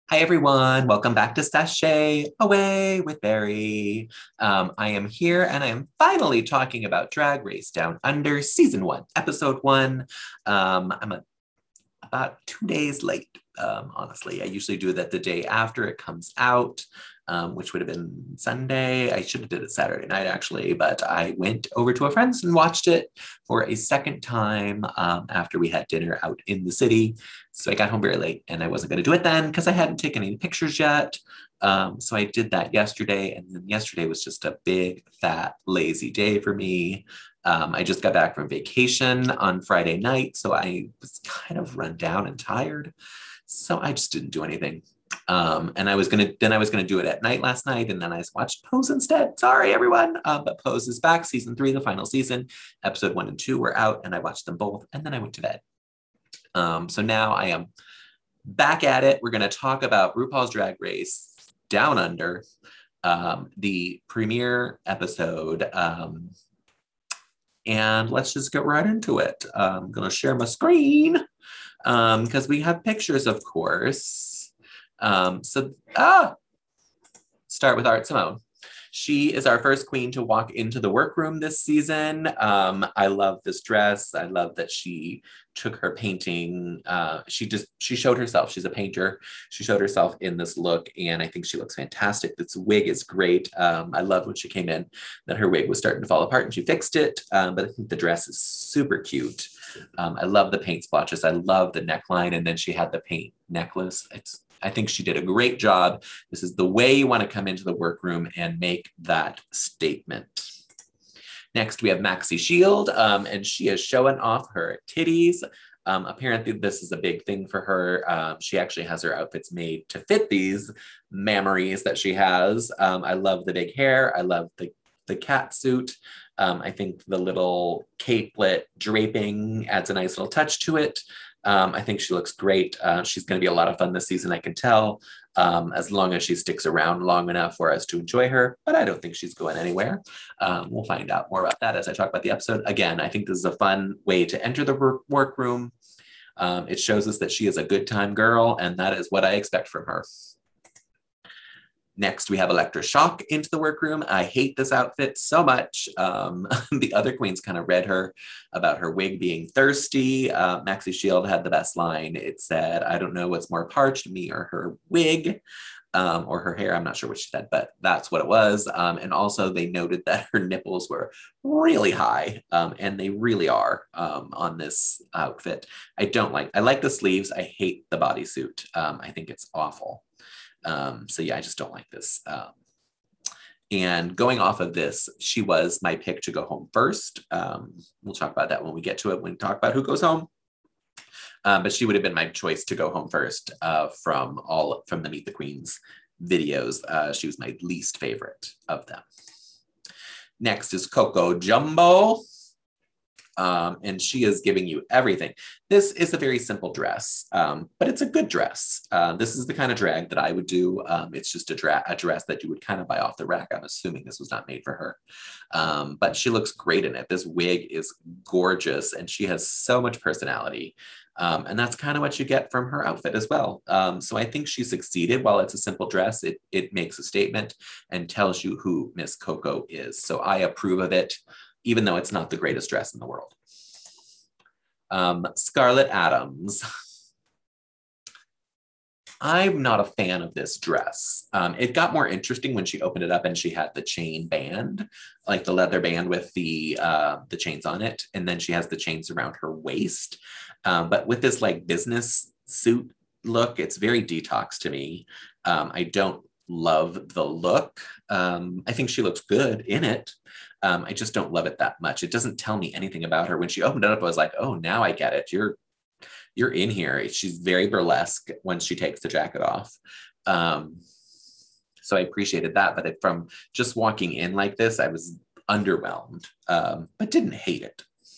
Hi, everyone. Welcome back to Sashay Away with Barry. I am here and I am finally talking about Drag Race Down Under Season 1, Episode 1. About 2 days late, honestly. I usually do that the day after it comes out, which would have been Sunday. I should have did it Saturday night, actually, but I went over to a friend's and watched it for a second time after we had dinner out in the city. So I got home very late and I wasn't going to do it then because I hadn't taken any pictures yet. So I did that yesterday, and then yesterday was just a big, fat, lazy day for me. I just got back from vacation on Friday night, so I was kind of run down and tired. So I just didn't do anything. And I was gonna do it at night last night, and then I watched Pose instead. Sorry, everyone. But Pose is back, season 3, the final season. Episode 1 and 2 were out, and I watched them both, and then I went to bed. So now I am back at it. We're gonna talk about RuPaul's Drag Race Down Under, the premiere episode. And let's just get right into it. I'm going to share my screen because we have pictures, of course. Start with Art Simone. She is our first queen to walk into the workroom this season. I love this dress. I love that she took her painting. She showed herself. She's a painter. She showed herself in this look, and I think she looks fantastic. This wig is great. I love when she came in that her wig was starting to fall apart, and she fixed it. But I think the dress is super cute. I love the paint splotches. I love the neckline, and then she had the paint necklace. I think she did a great job. This is the way you want to come into the workroom and make that statement. Next, we have Maxi Shield, and she is showing off her titties. Apparently, this is a big thing for her. She actually has her outfits made to fit these mammaries that she has. I love the big hair. I love the cat suit. I think the little capelet draping adds a nice little touch to it. I think she looks great. She's going to be a lot of fun this season, I can tell, as long as she sticks around long enough for us to enjoy her. But I don't think she's going anywhere. We'll find out more about that as I talk about the episode. Again, I think this is a fun way to enter the workroom. It shows us that she is a good time girl, and that is what I expect from her. Next, we have Electra Shock into the workroom. I hate this outfit so much. The other queens kind of read her about her wig being thirsty. Maxi Shield had the best line. It said, "I don't know what's more parched, me or her wig." Or her hair, I'm not sure what she said, but that's what it was. And also they noted that her nipples were really high, and they really are on this outfit. I like the sleeves. I hate the bodysuit. I think it's awful. So yeah, I just don't like this. And going off of this, she was my pick to go home first. We'll talk about that when we get to it, when we talk about who goes home. But she would have been my choice to go home first from the Meet the Queens videos. She was my least favorite of them. Next is Coco Jumbo. And she is giving you everything. This is a very simple dress, but it's a good dress. This is the kind of drag that I would do. It's just a dress that you would kind of buy off the rack. I'm assuming this was not made for her, but she looks great in it. This wig is gorgeous, and she has so much personality. And that's kind of what you get from her outfit as well. So I think she succeeded. While it's a simple dress, it makes a statement and tells you who Miss Coco is. So I approve of it, even though it's not the greatest dress in the world. Scarlett Adams. I'm not a fan of this dress. It got more interesting when she opened it up and she had the chain band, like the leather band with the chains on it. And then she has the chains around her waist. But with this like business suit look, it's very detox to me. I don't love the look. I think she looks good in it. I just don't love it that much. It doesn't tell me anything about her. When she opened it up, I was like, oh, now I get it. You're in here. She's very burlesque when she takes the jacket off. So I appreciated that. But from just walking in like this, I was underwhelmed, but didn't hate it.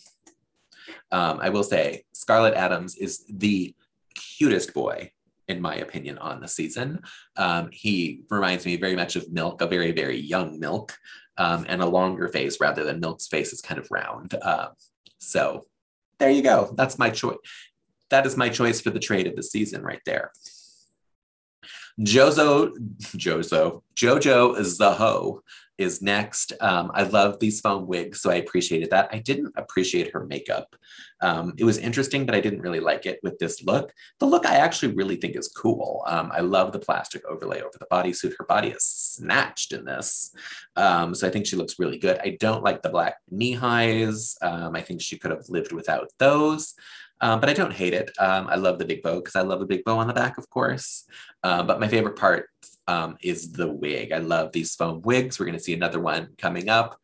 I will say Scarlett Adams is the cutest boy, in my opinion, on the season. He reminds me very much of Milk, a very, very young Milk, and a longer face rather than Milk's face is kind of round. So there you go. That's my choice. That is my choice for the trade of the season right there. Jojo Zaho is next. I love these foam wigs, so I appreciated that. I didn't appreciate her makeup. It was interesting, but I didn't really like it with this look. The look I actually really think is cool. I love the plastic overlay over the bodysuit. Her body is snatched in this. So I think she looks really good. I don't like the black knee highs. I think she could have lived without those. But I don't hate it. I love the big bow because I love the big bow on the back, of course. But my favorite part is the wig. I love these foam wigs. We're going to see another one coming up.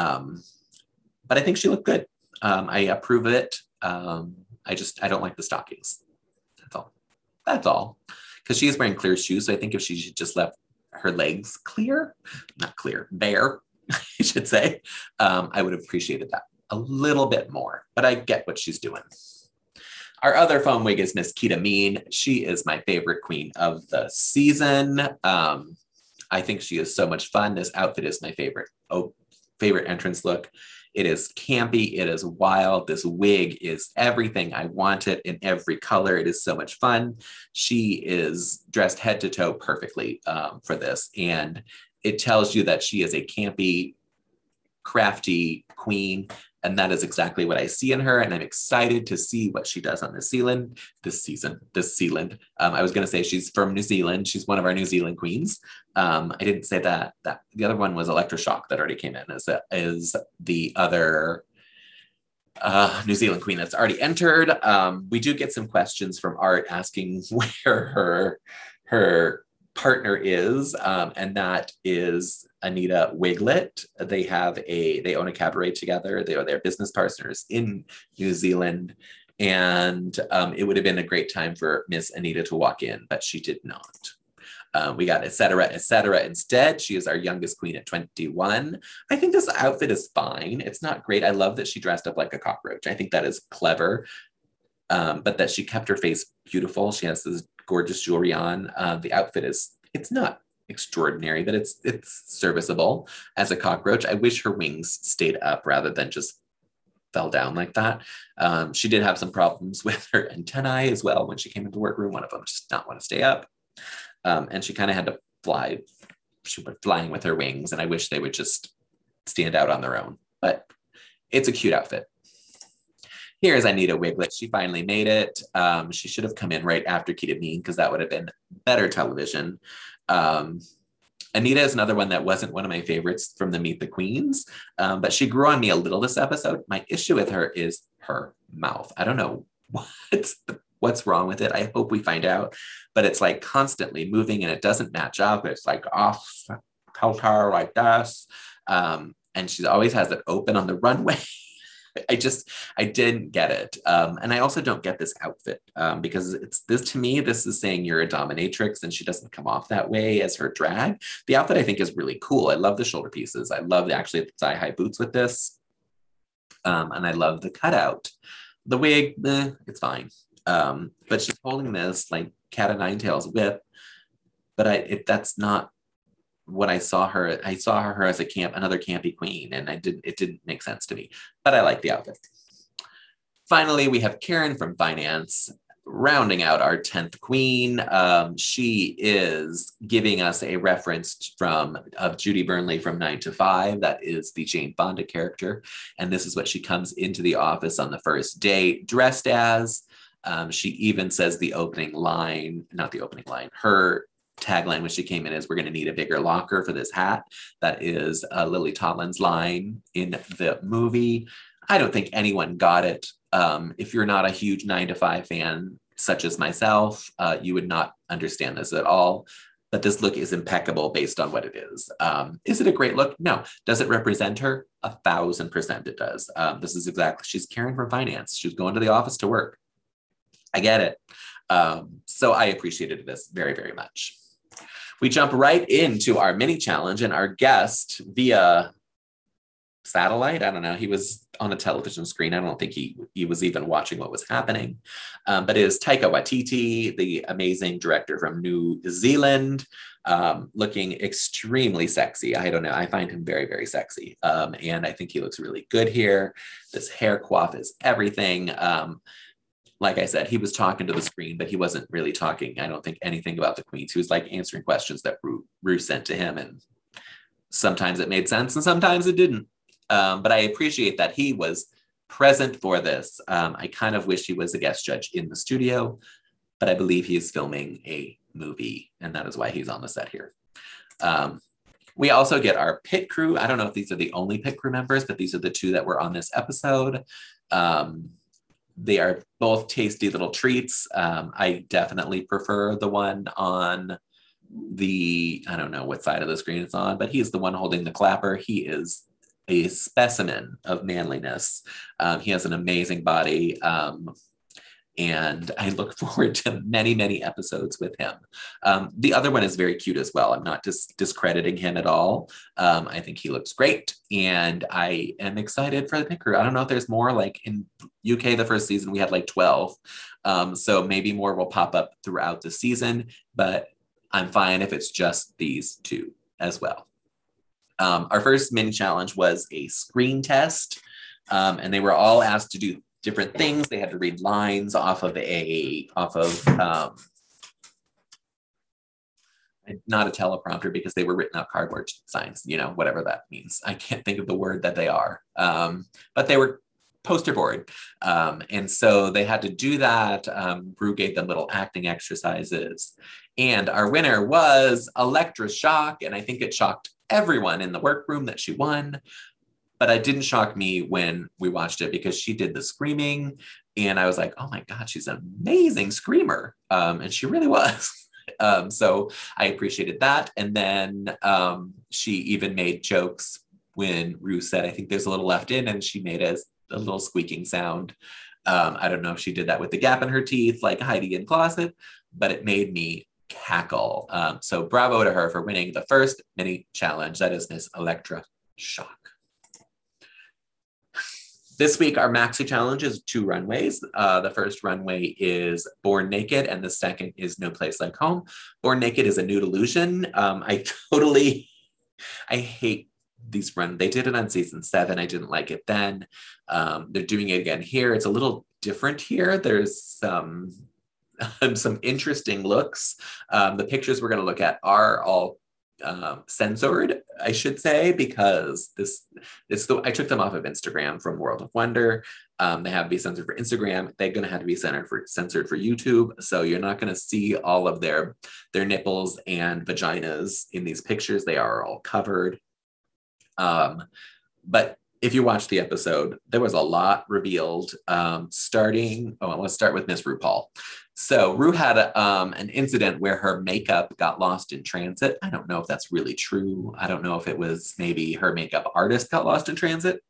But I think she looked good. I approve of it. I don't like the stockings. That's all. That's all. Because she is wearing clear shoes. So I think if she just left her legs clear, not clear, bare, I should say, I would have appreciated that a little bit more. But I get what she's doing. Our other foam wig is Miss Kita Mean. She is my favorite queen of the season. I think she is so much fun. This outfit is my favorite entrance look. It is campy. It is wild. This wig is everything I wanted in every color. It is so much fun. She is dressed head to toe perfectly for this. And it tells you that she is a campy, crafty queen. And that is exactly what I see in her. And I'm excited to see what she does on this season. I was going to say she's from New Zealand. She's one of our New Zealand queens. I didn't say that. The other one was Electroshock that already came in as the other New Zealand queen that's already entered. We do get some questions from Art asking where her partner is, and that is Anita Wiglet. They own a cabaret together. They're business partners in New Zealand, and it would have been a great time for Miss Anita to walk in, but she did not. We got etc. instead. She is our youngest queen at 21. I think this outfit is fine. It's not great. I love that she dressed up like a cockroach. I think that is clever, but that she kept her face beautiful. She has this gorgeous jewelry on. The outfit it's not extraordinary, but it's serviceable as a cockroach. I wish her wings stayed up rather than just fell down like that. She did have some problems with her antennae as well when she came into the workroom. One of them just not want to stay up. And she kind of had to fly. She went flying with her wings, and I wish they would just stand out on their own. But it's a cute outfit. Here's Anita Wiglet. She finally made it. She should have come in right after Kita Mean because that would have been better television. Anita is another one that wasn't one of my favorites from the Meet the Queens, but she grew on me a little this episode. My issue with her is her mouth. I don't know what's wrong with it. I hope we find out, but it's like constantly moving and it doesn't match up. It's like off kilter like this. And she always has it open on the runway. I didn't get it. And I also don't get this outfit because to me, this is saying you're a dominatrix and she doesn't come off that way as her drag. The outfit I think is really cool. I love the shoulder pieces. I love actually the thigh-high boots with this. And I love the cutout. The wig, it's fine. But she's holding this like cat o' nine tails whip, but that's not what I saw her. I saw her as another campy queen, and it didn't make sense to me, but I like the outfit. Finally, we have Karen from finance rounding out our 10th queen. She is giving us a reference of Judy Burnley from 9 to 5. That is the Jane Fonda character. And this is what she comes into the office on the first day dressed as. She even says her tagline when she came in is, "We're going to need a bigger locker for this hat." That is Lily Tomlin's line in the movie. I don't think anyone got it. If you're not a huge 9 to 5 fan, such as myself, you would not understand this at all. But this look is impeccable based on what it is. Is it a great look? No. Does it represent her? 1,000% it does. She's Karen from finance. She's going to the office to work. I get it. So I appreciated this very, very much. We jump right into our mini challenge, and our guest via satellite, I don't know, he was on a television screen. I don't think he was even watching what was happening. But it is Taika Waititi, the amazing director from New Zealand, looking extremely sexy. I don't know. I find him very, very sexy. And I think he looks really good here. This hair coif is everything. like I said, he was talking to the screen, but he wasn't really talking, I don't think, anything about the queens. He was like answering questions that Rue sent to him, and sometimes it made sense and sometimes it didn't. But I appreciate that he was present for this. I kind of wish he was a guest judge in the studio, but I believe he is filming a movie, and that is why he's on the set here. We also get our pit crew. I don't know if these are the only pit crew members, but these are the two that were on this episode. They are both tasty little treats. I definitely prefer the one on the, I don't know what side of the screen it's on, but he's the one holding the clapper. He is a specimen of manliness. He has an amazing body. And I look forward to many, many episodes with him. The other one is very cute as well. I'm not discrediting him at all. I think he looks great, and I am excited for the pit crew. I don't know if there's more. Like in UK, the first season, we had like 12. So maybe more will pop up throughout the season, but I'm fine if it's just these two as well. Our first mini challenge was a screen test, and they were all asked to do different things. They had to read lines off of not a teleprompter, because they were written out cardboard signs, whatever that means. I can't think of the word that they are, but they were poster board. And so they had to do that. Rue gave them little acting exercises, and our winner was Electra Shock. And I think it shocked everyone in the workroom that she won. But it didn't shock me when we watched it, because she did the screaming, and I was like, oh my God, she's an amazing screamer. And she really was. So I appreciated that. And then she even made jokes when Rue said, I think there's a little left in, and she made a little squeaking sound. I don't know if she did that with the gap in her teeth, like Heidi in Closet, but it made me cackle. So bravo to her for winning the first mini challenge. That is Miss Electra Shock. This week, our maxi challenge is 2 runways. The first runway is Born Naked, and the second is No Place Like Home. Born Naked is a nude illusion. I hate these they did it on season 7. I didn't like it then. They're doing it again here. It's a little different here. There's some interesting looks. The pictures we're going to look at are all censored, I should say, because I took them off of Instagram from World of Wonder. They have to be censored for Instagram. They're going to have to be censored for YouTube. So you're not going to see all of their nipples and vaginas in these pictures. They are all covered. But if you watch the episode, there was a lot revealed. Let's start with Miss RuPaul. So Rue had an incident where her makeup got lost in transit. I don't know if that's really true. I don't know if it was maybe her makeup artist got lost in transit.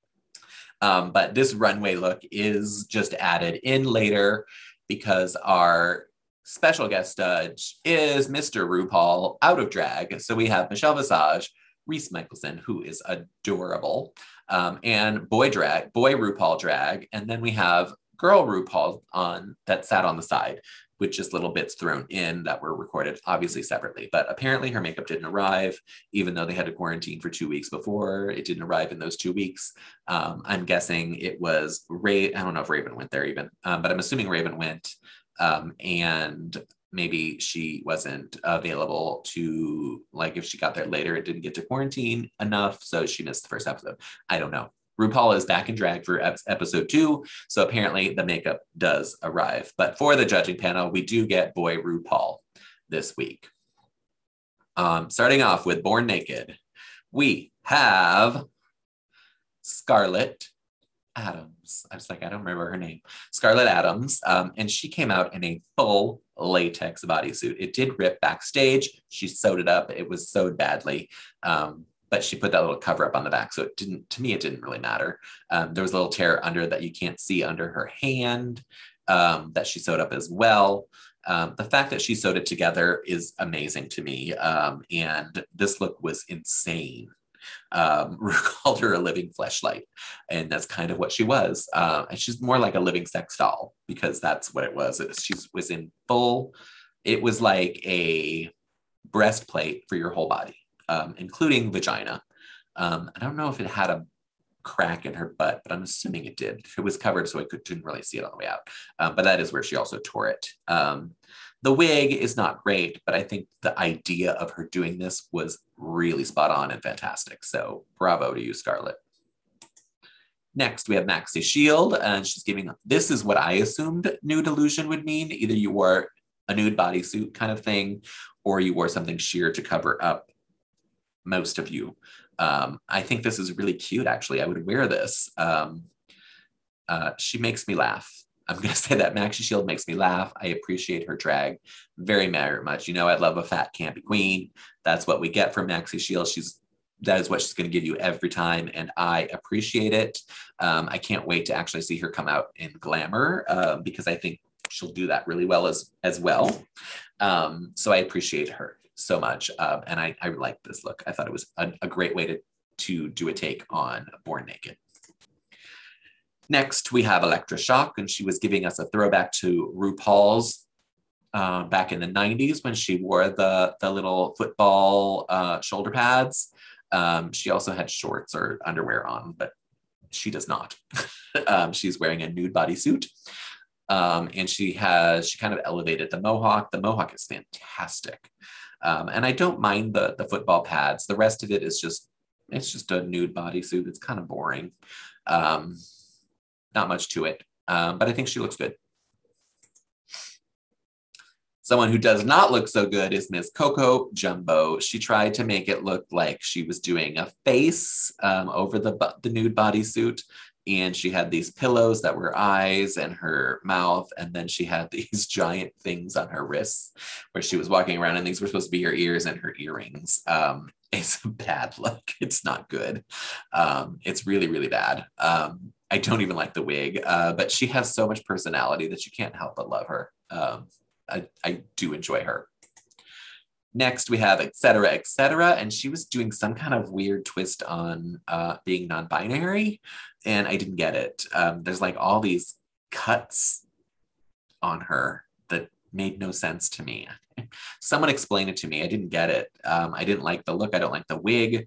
But this runway look is just added in later, because our special guest judge is Mr. RuPaul out of drag. So we have Michelle Visage, Reese Michelson, who is adorable, and boy RuPaul drag. And then we have girl RuPaul that sat on the side with just little bits thrown in that were recorded, obviously separately. But apparently her makeup didn't arrive, even though they had to quarantine for 2 weeks before. It didn't arrive in those 2 weeks. I'm guessing it was I don't know if Raven went there even, but I'm assuming Raven went, and maybe she wasn't available to, like, if she got there later, it didn't get to quarantine enough, so she missed the first episode. I don't know. RuPaul is back in drag for episode 2, so apparently the makeup does arrive. But for the judging panel, we do get boy RuPaul this week. Starting off with Born Naked, we have Scarlett Adams. I was like, I don't remember her name. Scarlett Adams, and she came out in a full latex bodysuit. It did rip backstage. She sewed it up. It was sewed badly. But she put that little cover up on the back. So it didn't really matter. There was a little tear under that you can't see under her hand, that she sewed up as well. The fact that she sewed it together is amazing to me. And this look was insane. Rue called her a living fleshlight, and that's kind of what she was. And she's more like a living sex doll, because that's what it was. She was in full, it was like a breastplate for your whole body. Including vagina. I don't know if it had a crack in her butt, but I'm assuming it did. It was covered, so I didn't really see it all the way out. But that is where she also tore it. The wig is not great, but I think the idea of her doing this was really spot on and fantastic. So bravo to you, Scarlett. Next, we have Maxie Shield, and she's giving, this is what I assumed nude illusion would mean. Either you wore a nude bodysuit kind of thing, or you wore something sheer to cover up most of you. I think this is really cute, actually. I would wear this. She makes me laugh. I'm going to say that Maxie Shield makes me laugh. I appreciate her drag very, very much. You know, I love a fat, campy queen. That's what we get from Maxie Shield. That is what she's going to give you every time, and I appreciate it. I can't wait to actually see her come out in glamour because I think she'll do that really well as well. So I appreciate her so much, and I like this look. I thought it was a great way to do a take on Born Naked. Next, we have Electra Shock, and she was giving us a throwback to RuPaul's back in the 90s when she wore the little football shoulder pads. She also had shorts or underwear on, but she does not. She's wearing a nude bodysuit. And she kind of elevated the mohawk. The mohawk is fantastic. And I don't mind the football pads. The rest of it is it's just a nude bodysuit. It's kind of boring. Not much to it, but I think she looks good. Someone who does not look so good is Miss Coco Jumbo. She tried to make it look like she was doing a face over the nude bodysuit. And she had these pillows that were eyes and her mouth. And then she had these giant things on her wrists where she was walking around, and these were supposed to be her ears and her earrings. It's a bad look. It's not good. It's really, really bad. I don't even like the wig, but she has so much personality that you can't help but love her. I do enjoy her. Next, we have Etc. Etc. And she was doing some kind of weird twist on being non-binary, and I didn't get it. There's like all these cuts on her that made no sense to me. Someone explained it to me. I didn't get it. I didn't like the look. I don't like the wig.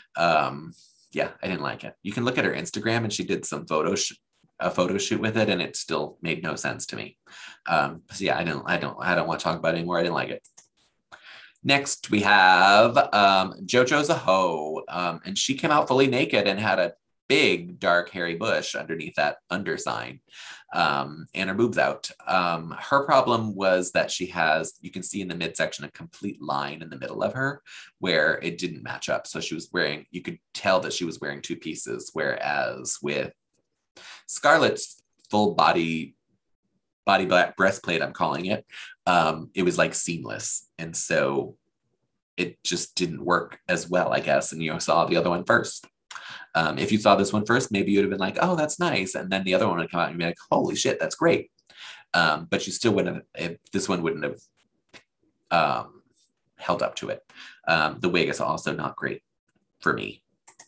Yeah, I didn't like it. You can look at her Instagram, and she did some a photo shoot with it, and it still made no sense to me. So yeah, I don't want to talk about it anymore. I didn't like it. Next, we have JoJo Zaho, and she came out fully naked and had a big dark hairy bush underneath that undersign, and her boobs out. Her problem was that she has, you can see in the midsection, a complete line in the middle of her where it didn't match up. So she was wearing, you could tell that she was wearing two pieces, whereas with Scarlett's full body black breastplate, I'm calling it, it was like seamless. And so it just didn't work as well, I guess. And you saw the other one first. If you saw this one first, maybe you'd have been like, oh, that's nice. And then the other one would come out and you'd be like, holy shit, that's great. But you still wouldn't have, this one wouldn't have held up to it. The wig is also not great for me.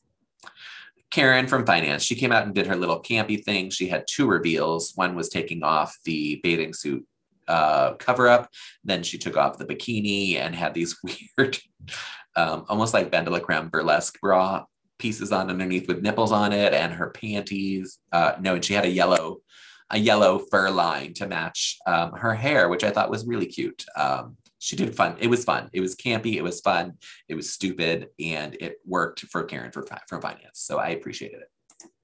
Karen from finance, she came out and did her little campy thing. She had two reveals. One was taking off the bathing suit cover up. Then she took off the bikini and had these weird, almost like Bendelacreme burlesque bra pieces on underneath with nipples on it, and her panties. And she had a yellow fur line to match her hair, which I thought was really cute. She did fun. It was fun. It was campy. It was fun. It was stupid, and it worked for Karen from finance. So I appreciated it.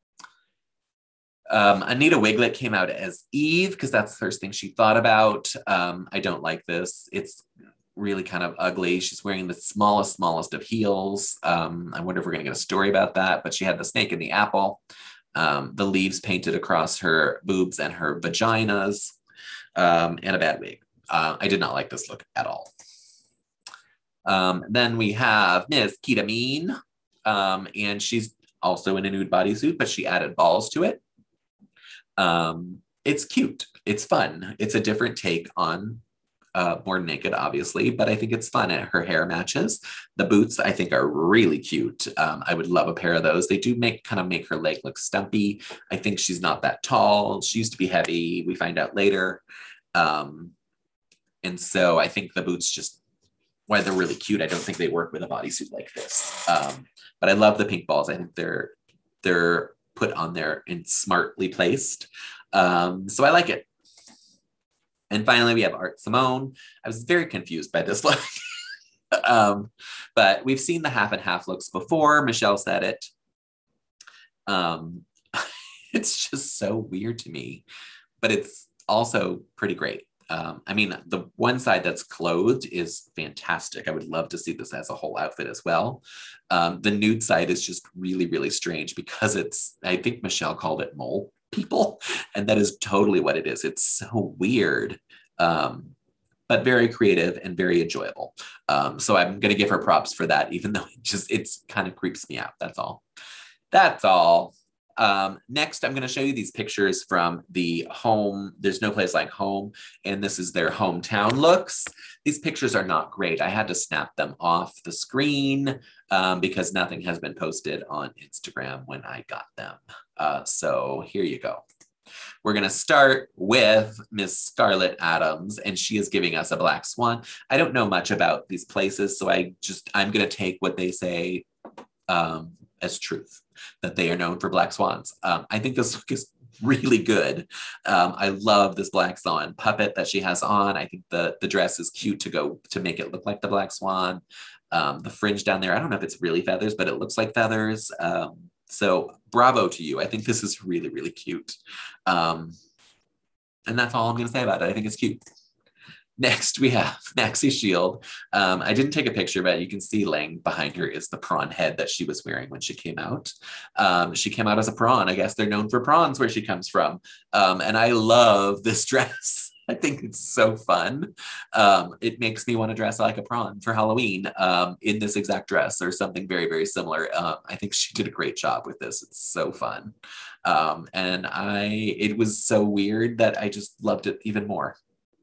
Anita Wiglet came out as Eve because that's the first thing she thought about. I don't like this. It's really kind of ugly. She's wearing the smallest of heels. I wonder if we're going to get a story about that, but she had the snake in the apple, the leaves painted across her boobs and her vaginas, and a bad wig. I did not like this look at all. Then we have Miss Kita Mean, and she's also in a nude bodysuit, but she added balls to it. It's cute. It's fun. It's a different take on Born Naked, obviously, but I think it's fun, and her hair matches. The boots, I think, are really cute. I would love a pair of those. They do make her leg look stumpy. I think she's not that tall. She used to be heavy. We find out later. And so I think the boots just, while they're really cute, I don't think they work with a bodysuit like this. But I love the pink balls. I think they're they're put on there and smartly placed. So I like it. And finally, we have Art Simone. I was very confused by this look. But we've seen the half and half looks before. Michelle said it. It's just so weird to me, but it's also pretty great. I mean, the one side that's clothed is fantastic. I would love to see this as a whole outfit as well. The nude side is just really, really strange because I think Michelle called it mole people, and that is totally what it is. It's so weird, but very creative and very enjoyable. So I'm going to give her props for that, even though it kind of creeps me out. That's all. That's all. Next, I'm going to show you these pictures from the home. There's no place like home, and this is their hometown looks. These pictures are not great. I had to snap them off the screen because nothing has been posted on Instagram when I got them. So here you go. We're going to start with Miss Scarlett Adams, and she is giving us a black swan. I don't know much about these places, so I'm going to take what they say as truth, that they are known for black swans. I think this look is really good. I love this black swan puppet that she has on. I think the dress is cute to make it look like the black swan. The fringe down there, I don't know if it's really feathers, but it looks like feathers. So bravo to you. I think this is really, really cute. And that's all I'm going to say about it. I think it's cute. Next, we have Maxie Shield. I didn't take a picture, but you can see laying behind her is the prawn head that she was wearing when she came out. She came out as a prawn. I guess they're known for prawns where she comes from. And I love this dress. I think it's so fun. It makes me want to dress like a prawn for Halloween in this exact dress or something very, very similar. I think she did a great job with this. It's so fun. And it was so weird that I just loved it even more.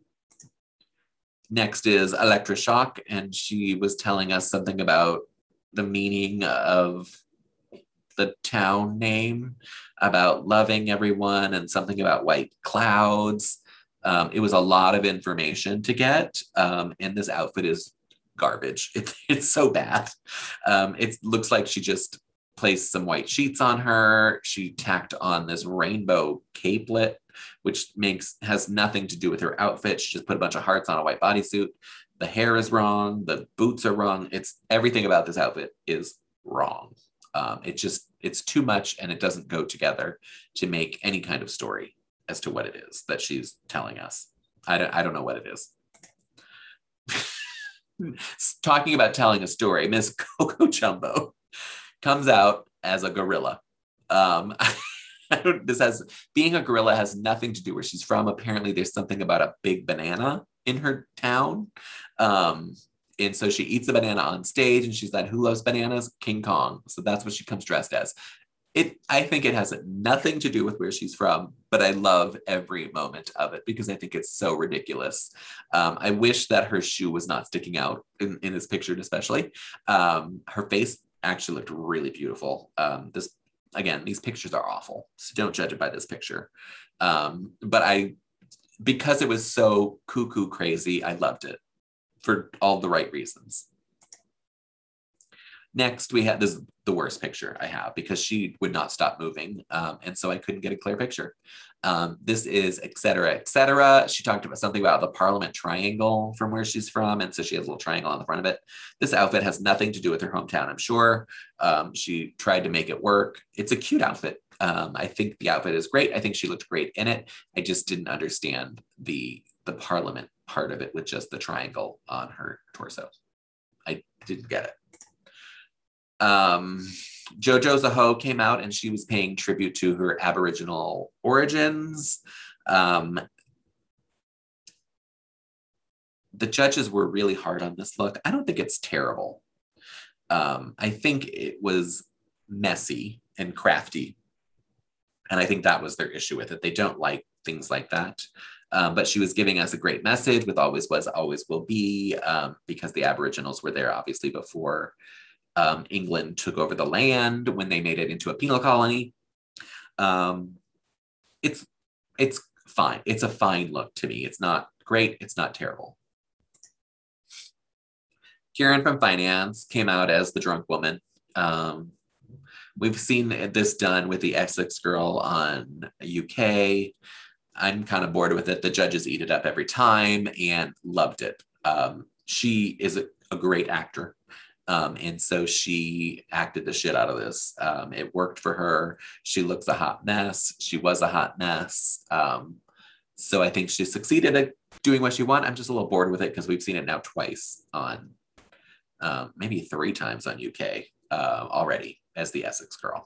Next is Electra Shock, and she was telling us something about the meaning of the town name, about loving everyone, and something about white clouds. It was a lot of information to get, and this outfit is garbage. It's so bad. It looks like she just placed some white sheets on her. She tacked on this rainbow capelet, which has nothing to do with her outfit. She just put a bunch of hearts on a white bodysuit. The hair is wrong. The boots are wrong. Everything about this outfit is wrong. It's too much, and it doesn't go together to make any kind of story as to what it is that she's telling us. I don't know what it is. Talking about telling a story, Miss Coco Jumbo comes out as a gorilla. Being a gorilla has nothing to do where she's from. Apparently there's something about a big banana in her town. And so she eats a banana on stage, and she's like, who loves bananas? King Kong. So that's what she comes dressed as. I think it has nothing to do with where she's from, but I love every moment of it because I think it's so ridiculous. I wish that her shoe was not sticking out in this picture, especially. Her face actually looked really beautiful. Again, these pictures are awful, so don't judge it by this picture. But because it was so cuckoo crazy, I loved it for all the right reasons. Next, we had the worst picture I have because she would not stop moving. And so I couldn't get a clear picture. This is et cetera, et cetera. She talked about something about the Parliament Triangle from where she's from. And so she has a little triangle on the front of it. This outfit has nothing to do with her hometown, I'm sure. She tried to make it work. It's a cute outfit. I think the outfit is great. I think she looked great in it. I just didn't understand the Parliament part of it with just the triangle on her torso. I didn't get it. Jojo Zaho came out and she was paying tribute to her Aboriginal origins. The judges were really hard on this look. I don't think it's terrible. I think it was messy and crafty. And I think that was their issue with it. They don't like things like that. But she was giving us a great message with always was, always will be, because the Aboriginals were there obviously before England took over the land when they made it into a penal colony. It's fine. It's a fine look to me. It's not great. It's not terrible. Kieran from finance came out as the drunk woman. We've seen this done with the Essex Girl on UK. I'm kind of bored with it. The judges eat it up every time and loved it. She is a great actor. And so she acted the shit out of this. It worked for her. She looks a hot mess. She was a hot mess. So I think she succeeded at doing what she wanted. I'm just a little bored with it because we've seen it now twice on, maybe 3 times on UK already as the Essex Girl.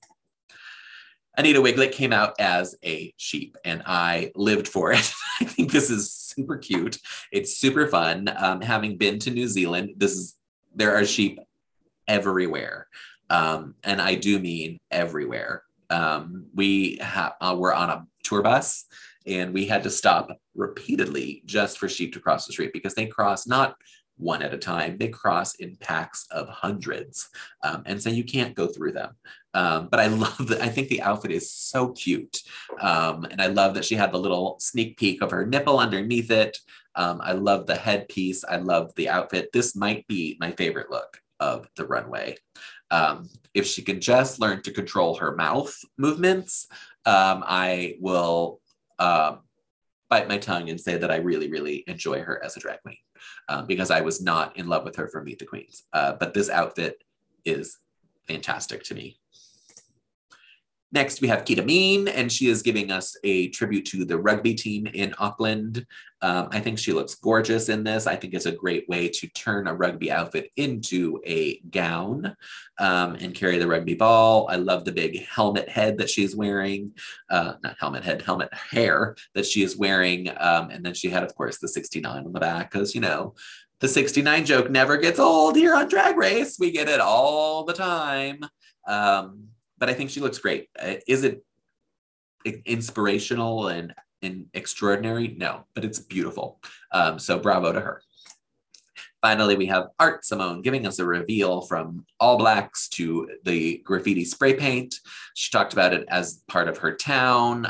Anita Wiglet came out as a sheep and I lived for it. I think this is super cute. It's super fun. Having been to New Zealand, there are sheep everywhere. And I do mean everywhere. We were on a tour bus and we had to stop repeatedly just for sheep to cross the street because they cross not one at a time, they cross in packs of hundreds. And so you can't go through them. But I think the outfit is so cute. And I love that she had the little sneak peek of her nipple underneath it. I love the headpiece. I love the outfit. This might be my favorite look of the runway. If she can just learn to control her mouth movements, I will bite my tongue and say that I really, really enjoy her as a drag queen because I was not in love with her from Meet the Queens. But this outfit is fantastic to me. Next, we have Kita Mean, and she is giving us a tribute to the rugby team in Auckland. I think she looks gorgeous in this. I think it's a great way to turn a rugby outfit into a gown and carry the rugby ball. I love the big helmet head that she's wearing. Not helmet head, helmet hair that she is wearing. And then she had, of course, the 69 on the back because, you know, the 69 joke never gets old here on Drag Race. We get it all the time. But I think she looks great. Is it inspirational and extraordinary? No, but it's beautiful. So bravo to her. Finally, we have Art Simone giving us a reveal from All Blacks to the graffiti spray paint. She talked about it as part of her town.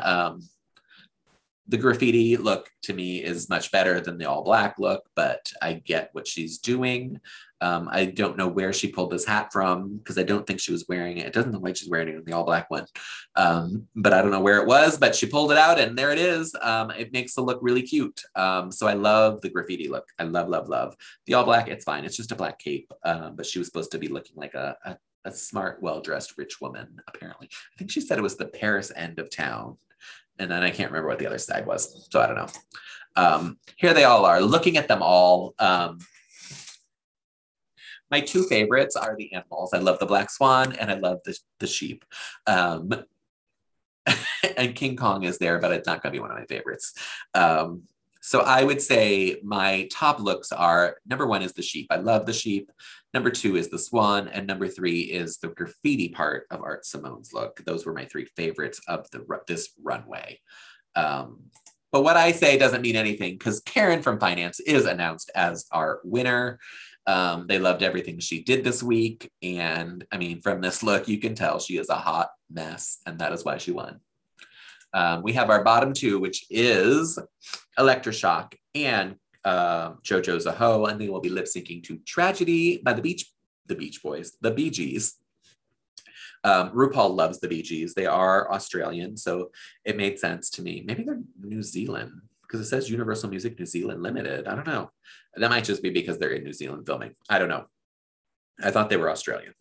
The graffiti look to me is much better than the all black look, but I get what she's doing. I don't know where she pulled this hat from because I don't think she was wearing it. It doesn't look like she's wearing it in the all black one, but I don't know where it was, but she pulled it out and there it is. It makes the look really cute. So I love the graffiti look. I love, love, love. The all black, it's fine. It's just a black cape, but she was supposed to be looking like a smart, well-dressed rich woman, apparently. I think she said it was the Paris end of town. And then I can't remember what the other stag was. So I don't know. Here they all are, looking at them all. My 2 favorites are the animals. I love the black swan and I love the sheep. And King Kong is there, but it's not gonna be one of my favorites. So I would say my top looks are, number 1 is the sheep. I love the sheep. Number 2 is the swan. And number 3 is the graffiti part of Art Simone's look. Those were my 3 favorites of this runway. But what I say doesn't mean anything because Karen from Finance is announced as our winner. They loved everything she did this week. And I mean, from this look, you can tell she is a hot mess and that is why she won. We have our bottom 2, which is Electroshock and JoJo Zaho, and they will be lip syncing to Tragedy by the Beach Boys, the Bee Gees. RuPaul loves the Bee Gees. They are Australian, so it made sense to me. Maybe they're New Zealand because it says Universal Music New Zealand Limited. I don't know. That might just be because they're in New Zealand filming. I don't know. I thought they were Australian.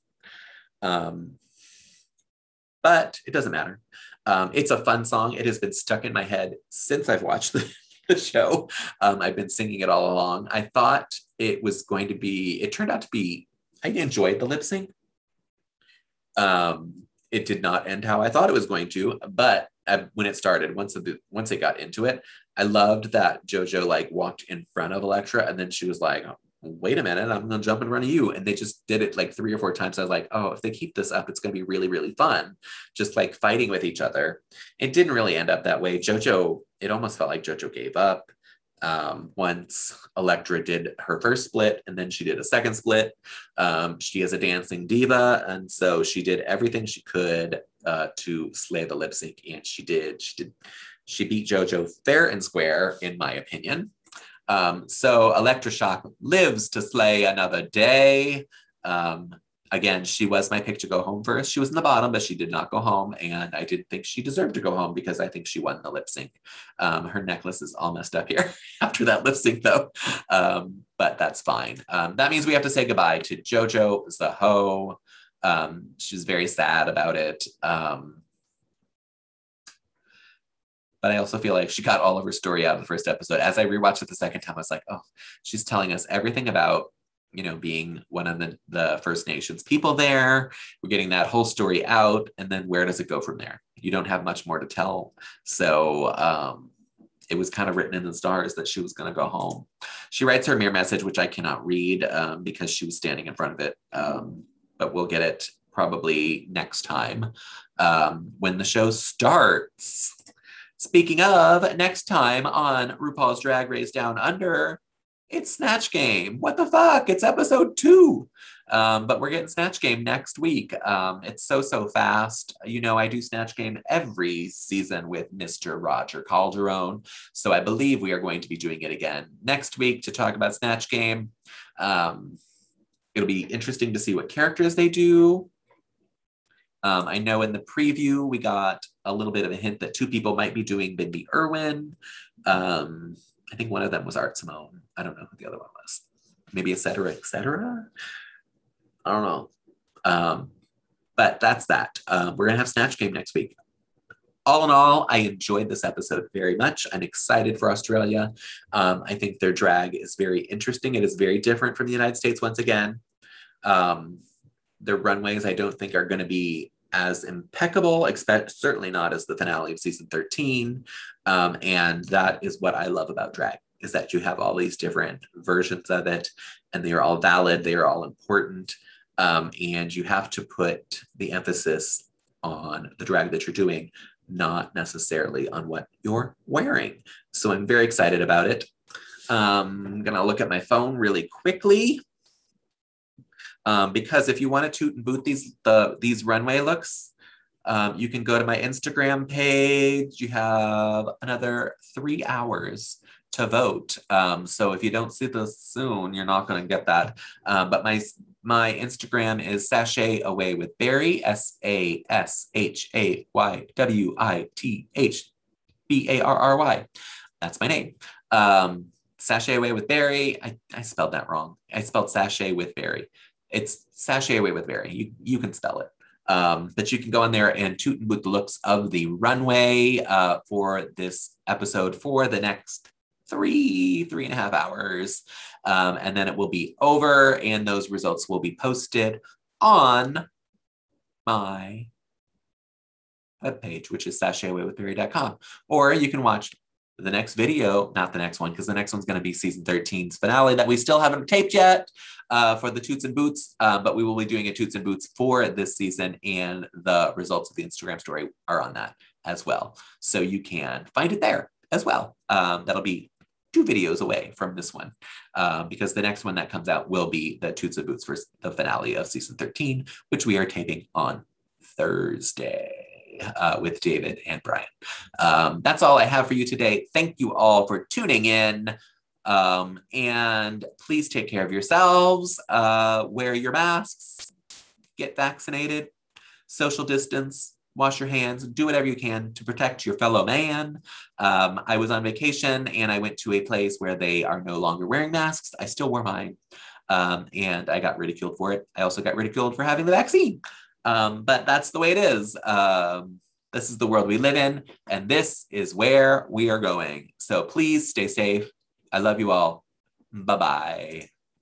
But it doesn't matter. It's a fun song. It has been stuck in my head since I've watched the show. I've been singing it all along. I thought it was going to be, it turned out to be, I enjoyed the lip sync. It did not end how I thought it was going to, but when it started, once it got into it, I loved that JoJo like walked in front of Elektra and then she was like, wait a minute, I'm gonna jump in front of you. And they just did it like 3 or 4 times. I was like, oh, if they keep this up, it's gonna be really, really fun. Just like fighting with each other. It didn't really end up that way. JoJo, it almost felt like JoJo gave up. Once Elektra did her first split and then she did a second split. She is a dancing diva. And so she did everything she could to slay the lip sync. And she did. She beat JoJo fair and square, in my opinion. So Electroshock lives to slay another day. Again, she was my pick to go home first. She was in the bottom, but she did not go home. And I didn't think she deserved to go home because I think she won the lip sync. Her necklace is all messed up here after that lip sync, though. But that's fine. That means we have to say goodbye to JoJo Zaho. She's very sad about it. But I also feel like she got all of her story out of the first episode. As I rewatched it the second time, I was like, oh, she's telling us everything about, you know, being one of the First Nations people there. We're getting that whole story out. And then where does it go from there? You don't have much more to tell. So it was kind of written in the stars that she was going to go home. She writes her mirror message, which I cannot read because she was standing in front of it. But we'll get it probably next time when the show starts. Speaking of, next time on RuPaul's Drag Race Down Under, it's Snatch Game. What the fuck? It's episode 2. But we're getting Snatch Game next week. It's so fast. You know, I do Snatch Game every season with Mr. Roger Calderon. So I believe we are going to be doing it again next week to talk about Snatch Game. It'll be interesting to see what characters they do. I know in the preview, we got a little bit of a hint that 2 people might be doing Bindi Irwin. I think one of them was Art Simone. I don't know who the other one was. Maybe et cetera, et cetera. I don't know. But that's that. We're going to have Snatch Game next week. All in all, I enjoyed this episode very much. I'm excited for Australia. I think their drag is very interesting. It is very different from the United States once again. Their runways, I don't think, are going to be as impeccable, certainly not as the finale of season 13. And that is what I love about drag, is that you have all these different versions of it, and they are all valid, they are all important, and you have to put the emphasis on the drag that you're doing, not necessarily on what you're wearing. So I'm very excited about it. I'm going to look at my phone really quickly. Because if you want to toot and boot these runway looks, you can go to my Instagram page. You have another 3 hours to vote. So if you don't see this soon, you're not going to get that. But my Instagram is Sashay Away with Barry, SASHAYWITHBARRY. That's my name. Sashay Away with Barry. I spelled that wrong. I spelled Sashay with Barry. It's Sashay Away with Barry. You can spell it. But you can go in there and toot and boot the looks of the runway for this episode for the next 3.5 hours. And then it will be over, and those results will be posted on my webpage, which is sashayawaywithbarry.com. Or you can watch the next video, not the next one, because the next one's going to be season 13's finale that we still haven't taped yet for the Toots and Boots, but we will be doing a Toots and Boots for this season, and the results of the Instagram story are on that as well. So you can find it there as well. That'll be 2 videos away from this one, because the next one that comes out will be the Toots and Boots for the finale of season 13, which we are taping on Thursday. With David and Brian. That's all I have for you today. Thank you all for tuning in. And please take care of yourselves. Wear your masks. Get vaccinated. Social distance. Wash your hands. Do whatever you can to protect your fellow man. I was on vacation and I went to a place where they are no longer wearing masks. I still wore mine. And I got ridiculed for it. I also got ridiculed for having the vaccine. But that's the way it is. This is the world we live in, and this is where we are going. So please stay safe. I love you all. Bye-bye.